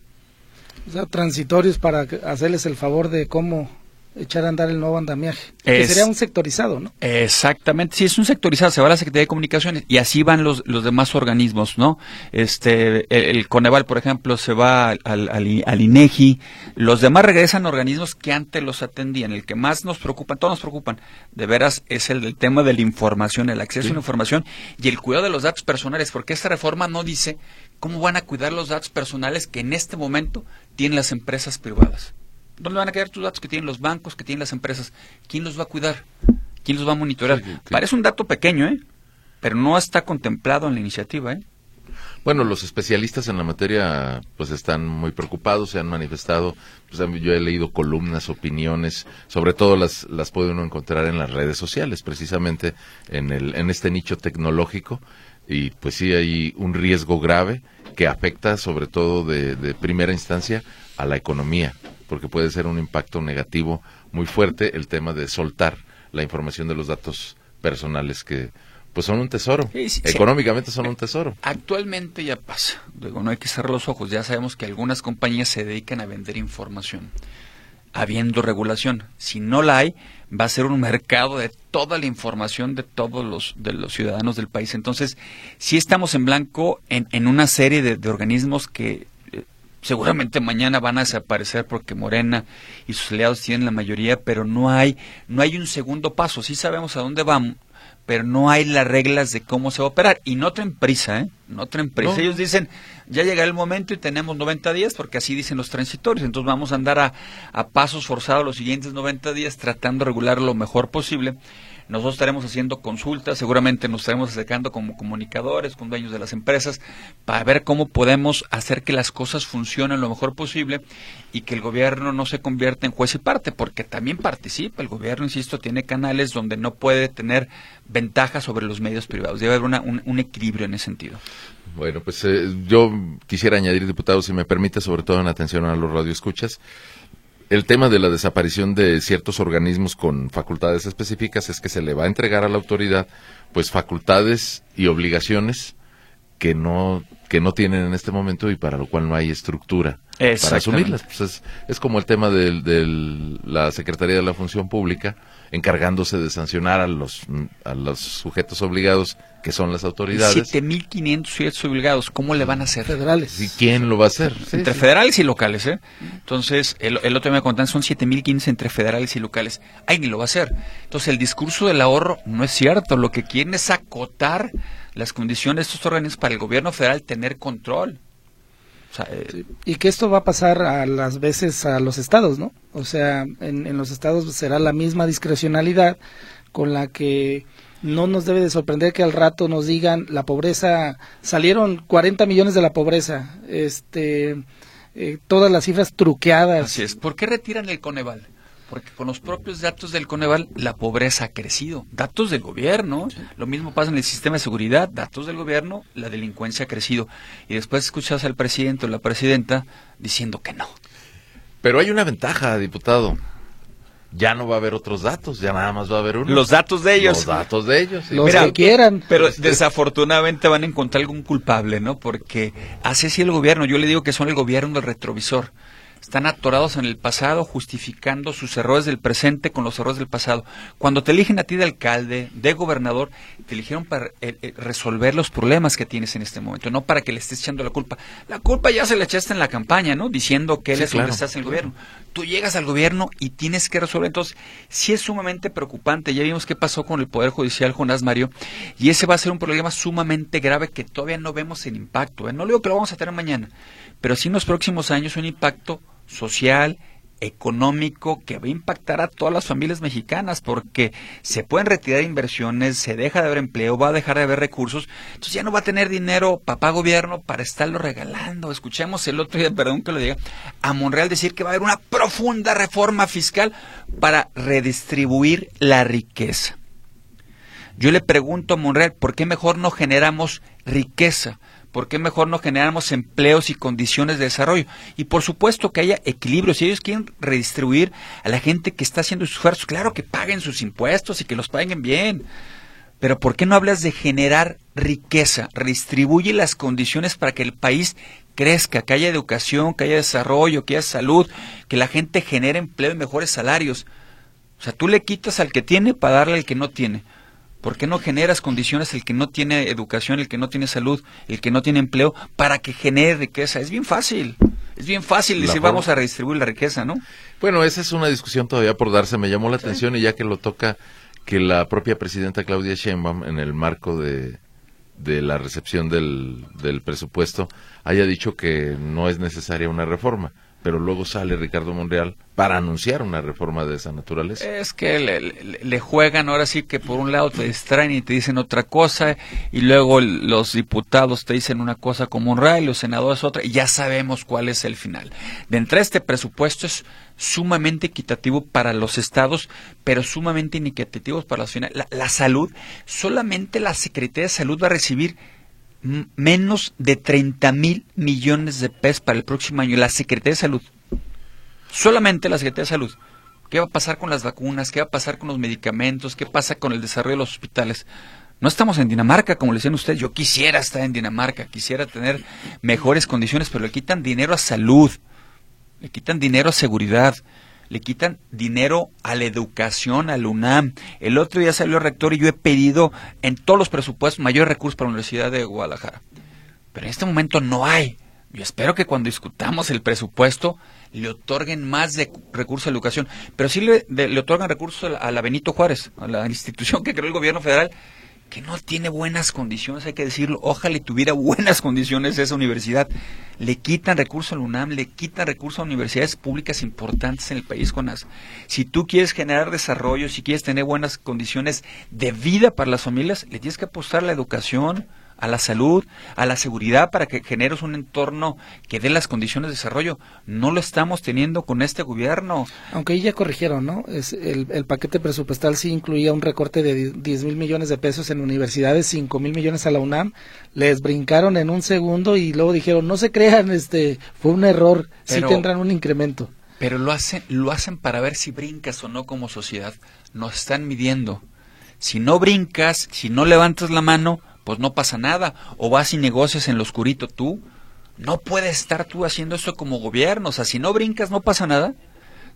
S3: O sea, transitorios para que- hacerles el favor de cómo echar a andar el nuevo andamiaje. Que
S4: Es-
S3: sería un sectorizado, ¿no?
S4: Exactamente, sí, es un sectorizado, se va a la Secretaría de Comunicaciones y así van los, los demás organismos, ¿no? Este, el, el Coneval, por ejemplo, se va al, al, al I- al INEGI, los demás regresan a organismos que antes los atendían. El que más nos preocupa, todos nos preocupan, de veras, es el del tema de la información, el acceso
S2: Sí.
S4: a la información y el cuidado de los datos personales, porque esta reforma no dice cómo van a cuidar los datos personales que en este momento tienen las empresas privadas. ¿Dónde van a quedar tus datos que tienen los bancos, que tienen las empresas? ¿Quién los va a cuidar? ¿Quién los va a monitorear?
S2: Sí, sí, sí.
S4: Parece un dato pequeño, ¿eh? Pero no está contemplado en la iniciativa, ¿eh?
S2: Bueno, los especialistas en la materia pues están muy preocupados, se han manifestado, pues, yo he leído columnas, opiniones, sobre todo las las puede uno encontrar en las redes sociales, precisamente en el en este nicho tecnológico, y pues sí hay un riesgo grave que afecta sobre todo de, de primera instancia a la economía, porque puede ser un impacto negativo muy fuerte el tema de soltar la información de los datos personales que pues son un tesoro,
S4: Sí, sí, sí.
S2: económicamente son un tesoro.
S4: Actualmente ya pasa. Digo, no hay que cerrar los ojos. Ya sabemos que algunas compañías se dedican a vender información. Habiendo regulación, si no la hay, va a ser un mercado de toda la información de todos los de los ciudadanos del país. Entonces, sí estamos en blanco en, en una serie de, de organismos que eh, seguramente mañana van a desaparecer porque Morena y sus aliados tienen la mayoría, pero no hay no hay un segundo paso. Sí sabemos a dónde vamos, pero no hay las reglas de cómo se va a operar. Y no traen prisa, ¿eh? No traen prisa.
S2: No.
S4: Ellos dicen, ya llegará el momento y tenemos noventa días, porque así dicen los transitorios. Entonces vamos a andar a, a pasos forzados los siguientes noventa días tratando de regular lo mejor posible. Nosotros estaremos haciendo consultas, seguramente nos estaremos acercando como comunicadores, con dueños de las empresas, para ver cómo podemos hacer que las cosas funcionen lo mejor posible y que el gobierno no se convierta en juez y parte, porque también participa. El gobierno, insisto, tiene canales donde no puede tener ventaja sobre los medios privados. Debe haber una, un, un equilibrio en ese sentido.
S2: Bueno, pues eh, yo quisiera añadir, diputado, si me permite, sobre todo en atención a los radioescuchas, el tema de la desaparición de ciertos organismos con facultades específicas es que se le va a entregar a la autoridad pues facultades y obligaciones que no que no tienen en este momento y para lo cual no hay estructura para asumirlas. Pues es, es como el tema de del, la Secretaría de la Función Pública, encargándose de sancionar a los a los sujetos obligados, que son las autoridades.
S4: siete mil quinientos sujetos obligados, ¿cómo le van a hacer?
S3: Federales.
S2: ¿Y quién lo va a hacer? Sí,
S4: Entre
S2: sí.
S4: federales y locales, ¿eh? Entonces, el, el otro día me contaban, son siete mil quince entre federales y locales. Ay, ni lo va a hacer. Entonces, el discurso del ahorro no es cierto. Lo que quieren es acotar las condiciones de estos organismos para el gobierno federal tener control. O sea, eh,
S3: Sí. Y que esto va a pasar a las veces a los estados, ¿no? O sea, en, en los estados será la misma discrecionalidad con la que no nos debe de sorprender que al rato nos digan la pobreza, salieron cuarenta millones de la pobreza, este, eh, todas las cifras truqueadas.
S4: así es. ¿Por qué retiran el Coneval? Porque con los propios datos del Coneval la pobreza ha crecido. Datos del gobierno, sí. Lo mismo pasa en el sistema de seguridad, datos del gobierno, la delincuencia ha crecido. Y después escuchas al presidente o la presidenta diciendo que no.
S2: Pero hay una ventaja, diputado. Ya no va a haber otros datos, ya nada más va a haber uno.
S4: Los datos de ellos.
S2: Los datos de ellos. Sí.
S3: Los
S4: Mira,
S3: que quieran.
S4: Pero desafortunadamente van a encontrar algún culpable, ¿no? Porque así es el gobierno. Yo le digo que son el gobierno del retrovisor. Están atorados en el pasado, justificando sus errores del presente con los errores del pasado. Cuando te eligen a ti de alcalde, de gobernador, te eligieron para eh, eh, resolver los problemas que tienes en este momento, no para que le estés echando la culpa. La culpa ya se la echaste en la campaña, ¿no? Diciendo que él
S2: Sí,
S4: es
S2: claro.
S4: donde estás en el gobierno. Tú llegas al gobierno y tienes que resolver. Entonces, sí es sumamente preocupante. Ya vimos qué pasó con el Poder Judicial, Jonás Mario, y ese va a ser un problema sumamente grave que todavía no vemos el impacto, ¿eh? No le digo que lo vamos a tener mañana, pero sí en los próximos años un impacto social, económico, que va a impactar a todas las familias mexicanas, porque se pueden retirar inversiones, se deja de haber empleo, va a dejar de haber recursos, entonces ya no va a tener dinero papá gobierno para estarlo regalando. Escuchamos el otro día, perdón que lo diga, a Monreal decir que va a haber una profunda reforma fiscal para redistribuir la riqueza. Yo le pregunto a Monreal, ¿por qué mejor no generamos riqueza? ¿Por qué mejor no generamos empleos y condiciones de desarrollo? Y por supuesto que haya equilibrio. Si ellos quieren redistribuir a la gente que está haciendo sus esfuerzos, claro que paguen sus impuestos y que los paguen bien. Pero ¿por qué no hablas de generar riqueza? Redistribuye las condiciones para que el país crezca, que haya educación, que haya desarrollo, que haya salud, que la gente genere empleo y mejores salarios. O sea, tú le quitas al que tiene para darle al que no tiene. ¿Por qué no generas condiciones el que no tiene educación, el que no tiene salud, el que no tiene empleo, para que genere riqueza? Es bien fácil, es bien fácil decir
S2: forma...
S4: vamos a redistribuir la riqueza, ¿no?
S2: Bueno, esa es una discusión todavía por darse. Me llamó la sí. atención, y ya que lo toca, que la propia presidenta Claudia Sheinbaum, en el marco de, de la recepción del, del presupuesto, haya dicho que no es necesaria una reforma. Pero luego sale Ricardo Monreal para anunciar una reforma de esa naturaleza.
S4: Es que le, le, le juegan ahora sí que por un lado te distraen y te dicen otra cosa, y luego los diputados te dicen una cosa como Monreal y los senadores otra, y ya sabemos cuál es el final. De entrada, este presupuesto es sumamente equitativo para los estados, pero sumamente inequitativo para los finales. La, la salud, solamente la Secretaría de Salud va a recibir menos de treinta mil millones de pesos para el próximo año. La Secretaría de Salud, solamente la Secretaría de Salud. ¿Qué va a pasar con las vacunas? ¿Qué va a pasar con los medicamentos? ¿Qué pasa con el desarrollo de los hospitales? No estamos en Dinamarca, como le decían ustedes. Yo quisiera estar en Dinamarca, quisiera tener mejores condiciones, pero le quitan dinero a salud, le quitan dinero a seguridad, le quitan dinero a la educación, al UNAM. El otro día salió el rector y yo he pedido en todos los presupuestos mayores recursos para la Universidad de Guadalajara. Pero en este momento no hay. Yo espero que cuando discutamos el presupuesto le otorguen más de recursos a la educación. Pero sí le, de, le otorgan recursos a la, a la Benito Juárez, a la institución que creó el gobierno federal, que no tiene buenas condiciones, hay que decirlo. Ojalá tuviera buenas condiciones esa universidad. Le quitan recursos al UNAM, le quitan recursos a universidades públicas importantes en el país, Jonás. Si tú quieres generar desarrollo, si quieres tener buenas condiciones de vida para las familias, le tienes que apostar a la educación, a la salud, a la seguridad, para que generes un entorno que dé las condiciones de desarrollo. No lo estamos teniendo con este gobierno.
S3: Aunque ahí ya corrigieron, ¿no? Es el, el paquete presupuestal sí incluía un recorte de diez mil millones de pesos en universidades, cinco mil millones a la UNAM. Les brincaron en un segundo y luego dijeron, no se crean, este fue un error, pero, sí tendrán un incremento.
S4: Pero lo hacen, lo hacen para ver si brincas o no como sociedad. Nos están midiendo. Si no brincas, si no levantas la mano, pues no pasa nada, o vas y negocias en lo oscurito tú. No puedes estar tú haciendo eso como gobierno. O sea, si no brincas no pasa nada.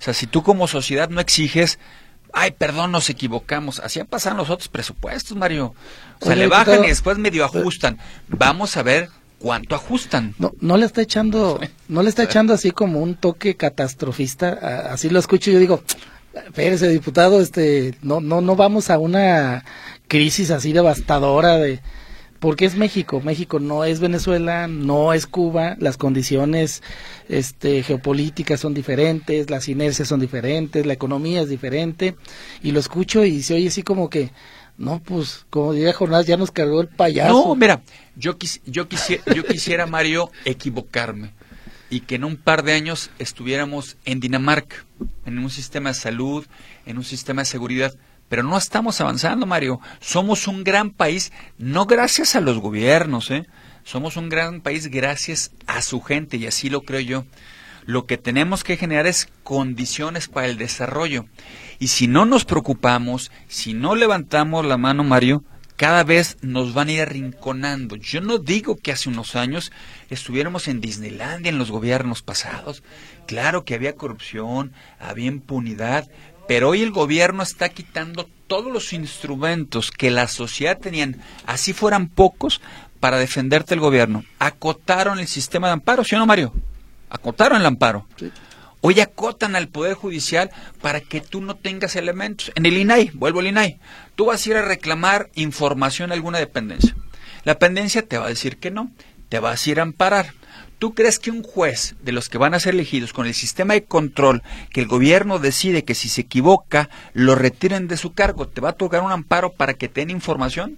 S4: O sea, si tú como sociedad no exiges, ay, perdón, nos equivocamos. Así pasan los otros presupuestos, Mario. O sea,
S3: Oye,
S4: le bajan
S3: diputado,
S4: y después medio ajustan. Vamos a ver cuánto ajustan.
S3: No, no le está echando, no le está echando así como un toque catastrofista, a- así lo escucho y yo digo, espérese, diputado, este, no, no, no vamos a una crisis así devastadora de, porque es México, México no es Venezuela, no es Cuba, las condiciones, este, geopolíticas son diferentes, las inercias son diferentes, la economía es diferente, y lo escucho y se oye así como que, no, pues, como diría Jonás, ya nos cargó el payaso.
S4: No, mira, yo, quis, yo, quisiera, yo quisiera, Mario, equivocarme y que en un par de años estuviéramos en Dinamarca, en un sistema de salud, en un sistema de seguridad, pero no estamos avanzando, Mario. Somos un gran país, no gracias a los gobiernos, ¿eh? Somos un gran país gracias a su gente, y así lo creo yo. Lo que tenemos que generar es condiciones para el desarrollo. Y si no nos preocupamos, si no levantamos la mano, Mario, cada vez nos van a ir arrinconando. Yo no digo que hace unos años estuviéramos en Disneylandia en los gobiernos pasados. Claro que había corrupción, había impunidad, pero hoy el gobierno está quitando todos los instrumentos que la sociedad tenían, así fueran pocos, para defenderte del gobierno. Acotaron el sistema de amparo, ¿sí o no, Mario? Acotaron el amparo.
S3: Sí.
S4: Hoy acotan al Poder Judicial para que tú no tengas elementos. En el I N A I, vuelvo al I N A I, tú vas a ir a reclamar información a alguna dependencia. La dependencia te va a decir que no, te vas a ir a amparar. ¿Tú crees que un juez de los que van a ser elegidos con el sistema de control, que el gobierno decide que si se equivoca, lo retiren de su cargo, te va a otorgar un amparo para que tenga información?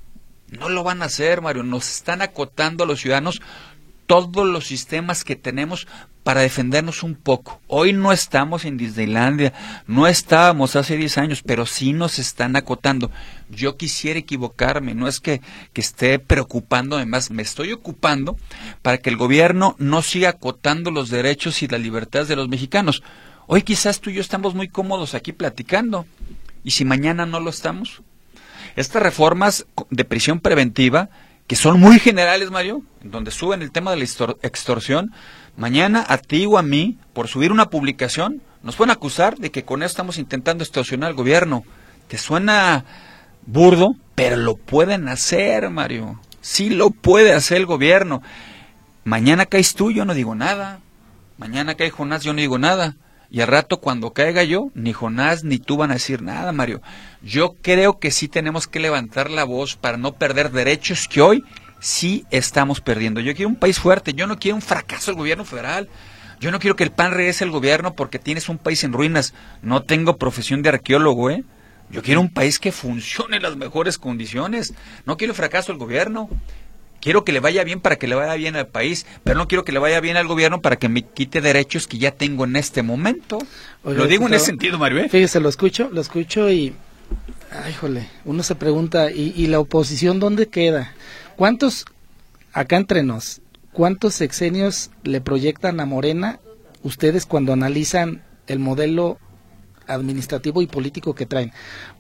S4: No lo van a hacer, Mario. Nos están acotando a los ciudadanos todos los sistemas que tenemos para defendernos un poco. Hoy no estamos en Disneylandia, no estábamos hace diez años, pero sí nos están acotando. Yo quisiera equivocarme, no es que, que esté preocupándome más, me estoy ocupando para que el gobierno no siga acotando los derechos y las libertades de los mexicanos. Hoy quizás tú y yo estamos muy cómodos aquí platicando, ¿y si mañana no lo estamos? Estas reformas de prisión preventiva, que son muy generales, Mario, donde suben el tema de la extorsión, mañana a ti o a mí, por subir una publicación, nos pueden acusar de que con eso estamos intentando extorsionar al gobierno. Te suena burdo, pero lo pueden hacer, Mario. Sí lo puede hacer el gobierno. Mañana caes tú, yo no digo nada. Mañana cae Jonás, yo no digo nada. Y al rato cuando caiga yo, ni Jonás ni tú van a decir nada, Mario. Yo creo que sí tenemos que levantar la voz para no perder derechos que hoy sí estamos perdiendo. Yo quiero un país fuerte, yo no quiero un fracaso del gobierno federal. Yo no quiero que el P A N regrese al gobierno porque tienes un país en ruinas. No tengo profesión de arqueólogo, ¿eh? Yo quiero un país que funcione en las mejores condiciones. No quiero el fracaso del gobierno. Quiero que le vaya bien para que le vaya bien al país, pero no quiero que le vaya bien al gobierno para que me quite derechos que ya tengo en este momento.
S3: Oiga,
S4: lo digo
S3: diputado,
S4: en ese sentido, Mario, ¿eh?
S3: Fíjese, lo escucho, lo escucho y, ay, jole, uno se pregunta, ¿y, y la oposición dónde queda? ¿Cuántos, acá entre nos, cuántos sexenios le proyectan a Morena ustedes cuando analizan el modelo administrativo y político que traen?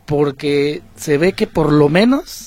S3: Porque se ve que por lo menos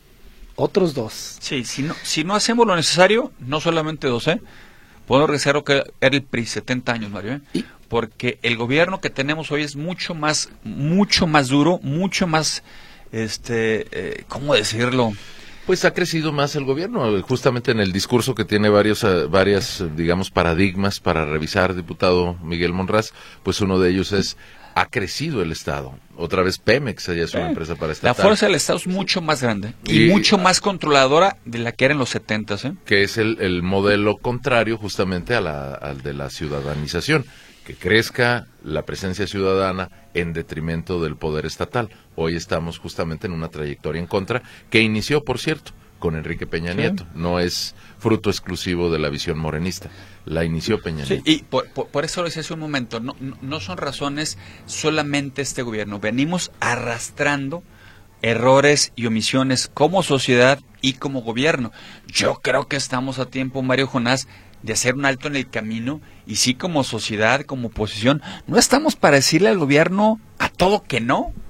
S3: otros dos.
S4: Sí, si no, si no hacemos lo necesario, no solamente dos, ¿eh? Puedo regresar lo que era el P R I, setenta años, Mario, ¿eh?
S3: ¿Y?
S4: Porque el gobierno que tenemos hoy es mucho más, mucho más duro, mucho más, este, eh, ¿cómo decirlo?
S2: Pues ha crecido más el gobierno, justamente en el discurso que tiene varios, uh, varias, digamos, paradigmas para revisar, diputado Miguel Monraz, pues uno de ellos es, ha crecido el Estado. Otra vez Pemex, ella es una
S4: eh,
S2: empresa para
S4: La
S2: estatal.
S4: fuerza del Estado es mucho más grande y,
S2: Y-
S4: mucho más controladora de la que era en los setentas, ¿eh?
S2: Que es el, el modelo contrario justamente a la, al de la ciudadanización, que crezca la presencia ciudadana en detrimento del poder estatal. Hoy estamos justamente en una trayectoria en contra, que inició, por cierto, con Enrique Peña
S4: Sí.
S2: Nieto. No es fruto exclusivo de la visión morenista, la inició Peña
S4: Sí,
S2: Nieto.
S4: y por, por, por eso lo decía hace un momento, no, no, no son razones solamente este gobierno, venimos arrastrando errores y omisiones como sociedad y como gobierno. Yo creo que estamos a tiempo, Mario Jonás, de hacer un alto en el camino y sí como sociedad, como oposición, no estamos para decirle al gobierno a todo que no.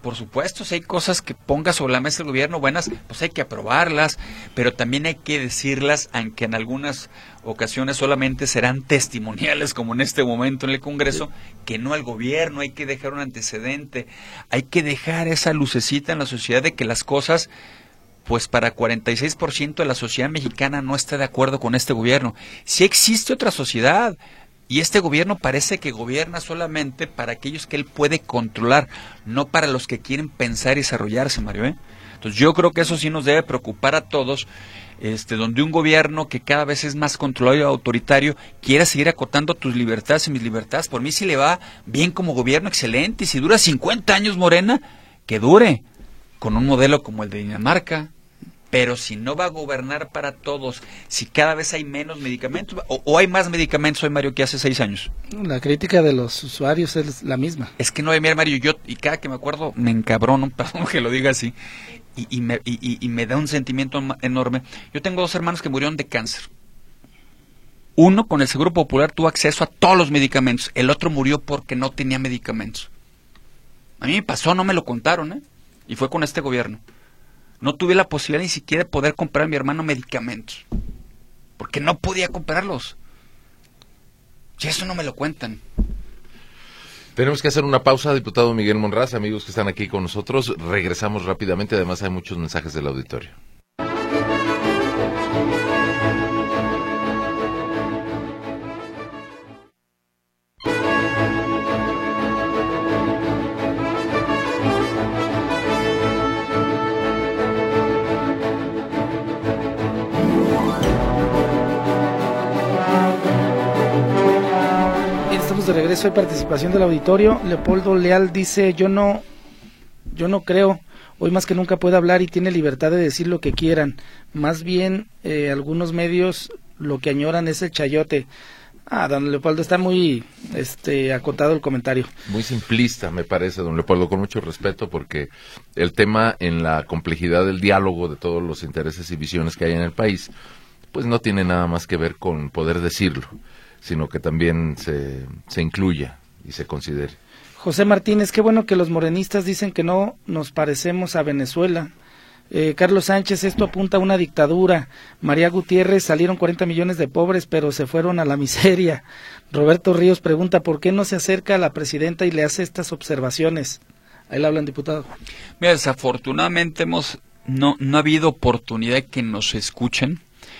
S4: Por supuesto, si hay cosas que ponga sobre la mesa el gobierno buenas, pues hay que aprobarlas, pero también hay que decirlas, aunque en algunas ocasiones solamente serán testimoniales, como en este momento en el Congreso, que no al gobierno. Hay que dejar un antecedente, hay que dejar esa lucecita en la sociedad de que las cosas, pues para cuarenta y seis por ciento de la sociedad mexicana no está de acuerdo con este gobierno. Si existe otra sociedad, y este gobierno parece que gobierna solamente para aquellos que él puede controlar, no para los que quieren pensar y desarrollarse, Mario, ¿eh? Entonces yo creo que eso sí nos debe preocupar a todos, este, donde un gobierno que cada vez es más controlado y autoritario quiera seguir acotando tus libertades y mis libertades. Por mí si le va bien como gobierno, excelente, y si dura cincuenta años Morena, que dure, con un modelo como el de Dinamarca. Pero si no va a gobernar para todos, si cada vez hay menos medicamentos, o, o hay más medicamentos hoy, Mario, que hace seis años.
S3: La crítica de los usuarios es la misma.
S4: Es que no hay, mira, Mario, yo, y cada que me acuerdo, me encabrono, perdón que lo diga así, y, y, me, y, y me da un sentimiento enorme. Yo tengo dos hermanos que murieron de cáncer. Uno, con el Seguro Popular, tuvo acceso a todos los medicamentos. El otro murió porque no tenía medicamentos. A mí me pasó, no me lo contaron, ¿eh? Y fue con este gobierno. No tuve la posibilidad ni siquiera de poder comprar a mi hermano medicamentos, porque no podía comprarlos. Y eso no me lo cuentan.
S2: Tenemos que hacer una pausa, diputado Miguel Monraz, amigos que están aquí con nosotros. Regresamos rápidamente, además hay muchos mensajes del auditorio.
S3: De regreso hay participación del auditorio. Leopoldo Leal dice: yo no yo no creo, hoy más que nunca puede hablar y tiene libertad de decir lo que quieran, más bien eh, algunos medios lo que añoran es el chayote. Ah, don Leopoldo, está muy este acotado el comentario.
S2: Muy simplista, me parece, don Leopoldo, con mucho respeto, porque el tema en la complejidad del diálogo de todos los intereses y visiones que hay en el país, pues no tiene nada más que ver con poder decirlo, sino que también se, se incluya y se considere.
S3: José Martínez, qué bueno que los morenistas dicen que no nos parecemos a Venezuela. Eh, Carlos Sánchez, esto apunta a una dictadura. María Gutiérrez, salieron cuarenta millones de pobres, pero se fueron a la miseria. Roberto Ríos pregunta, ¿por qué no se acerca a la presidenta y le hace estas observaciones? Ahí le hablan, diputado.
S4: Mira, desafortunadamente hemos no, no ha habido oportunidad de que nos escuchen.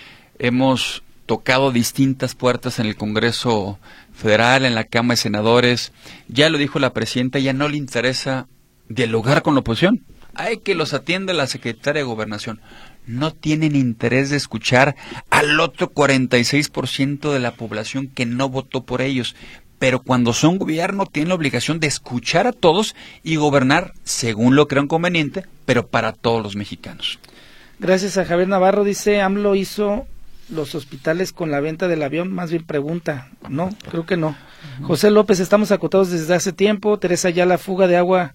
S4: Hemos tocado distintas puertas en el Congreso Federal, en la Cámara de Senadores. Ya lo dijo la presidenta, ya no le interesa dialogar con la oposición. Hay que los atienda la secretaria de Gobernación. No tienen interés de escuchar al otro cuarenta y seis por ciento de la población que no votó por ellos. Pero cuando son gobierno tienen la obligación de escuchar a todos y gobernar según lo crean conveniente, pero para todos los mexicanos.
S3: Gracias a Javier Navarro, dice, AMLO hizo los hospitales con la venta del avión, más bien pregunta, no, creo que no. Uh-huh. José López, estamos acotados desde hace tiempo. Teresa, ya la fuga de agua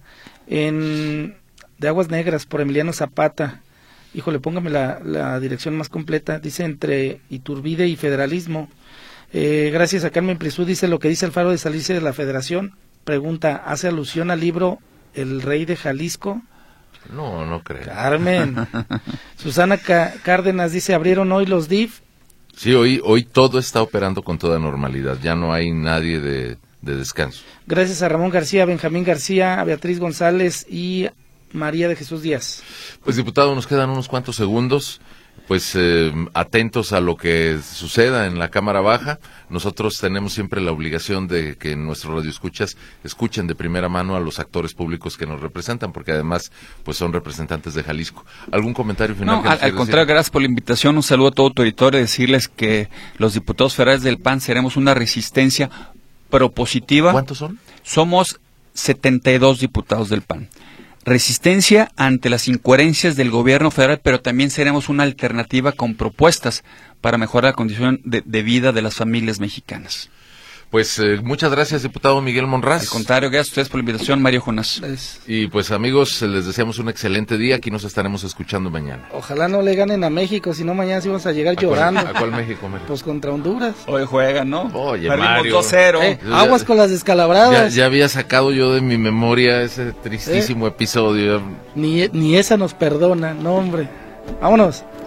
S3: en de Aguas Negras por Emiliano Zapata, híjole, póngame la, la dirección más completa, dice entre Iturbide y Federalismo. Eh, gracias a Carmen Prisú, dice lo que dice Alfaro de salirse de la Federación, pregunta, ¿hace alusión al libro El Rey de Jalisco?
S2: No, no creo.
S3: Carmen. Susana Ca- Cárdenas dice, ¿abrieron hoy los D I F?
S2: Sí, hoy, hoy todo está operando con toda normalidad, ya no hay nadie de, de descanso.
S3: Gracias a Ramón García, Benjamín García, a Beatriz González y María de Jesús Díaz.
S2: Pues, diputado, nos quedan unos cuantos segundos, pues eh, atentos a lo que suceda en la Cámara Baja. Nosotros tenemos siempre la obligación de que nuestros radioescuchas escuchen de primera mano a los actores públicos que nos representan, porque además pues son representantes de Jalisco. ¿Algún comentario final?
S4: No,
S2: que
S4: al, al contrario, decir? Gracias por la invitación, un saludo a todo tu auditorio, decirles que los diputados federales del P A N seremos una resistencia propositiva.
S2: ¿Cuántos son?
S4: Somos setenta y dos diputados del P A N. Resistencia ante las incoherencias del gobierno federal, pero también seremos una alternativa con propuestas para mejorar la condición de, de vida de las familias mexicanas.
S2: Pues eh, muchas gracias, diputado Miguel Monraz.
S4: Al contrario, gracias a ustedes por la invitación, Mario Jonás.
S3: Es-
S2: Y pues amigos, les deseamos un excelente día. Aquí nos estaremos escuchando mañana.
S3: Ojalá no le ganen a México, si no mañana sí vamos a llegar
S2: ¿A cuál-
S3: llorando.
S2: ¿A cuál México, Mario?
S3: Pues contra Honduras.
S4: Hoy juegan, ¿no?
S2: Oye,
S4: Perdimos
S2: Mario.
S4: dos cero.
S3: Eh,
S2: ya-
S3: aguas con las
S2: Ya,
S3: descalabradas.
S2: ya había sacado yo de mi memoria ese tristísimo episodio.
S3: Ni, ni esa nos perdona, no hombre. Vámonos.